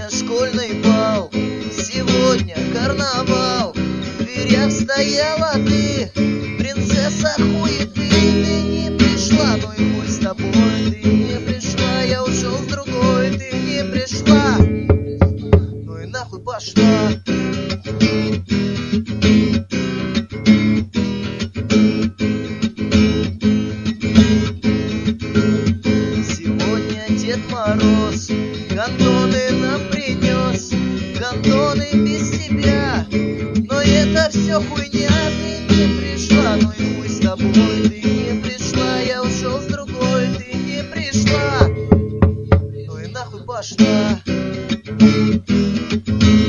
Сегодня школьный бал, сегодня карнавал. В дверях стояла ты, принцесса хуеты. Ты не пришла, ну и хуй с тобой. Ты не пришла, я ушел с другой. Ты не пришла, ну и нахуй пошла. Сегодня Дед Мороз гондоны нам принес, гондоны без тебя. Но это все хуйня, ты не пришла, ну и хуй с тобой. Ты не пришла, я ушел с другой. Ты не пришла, ну и нахуй пошла.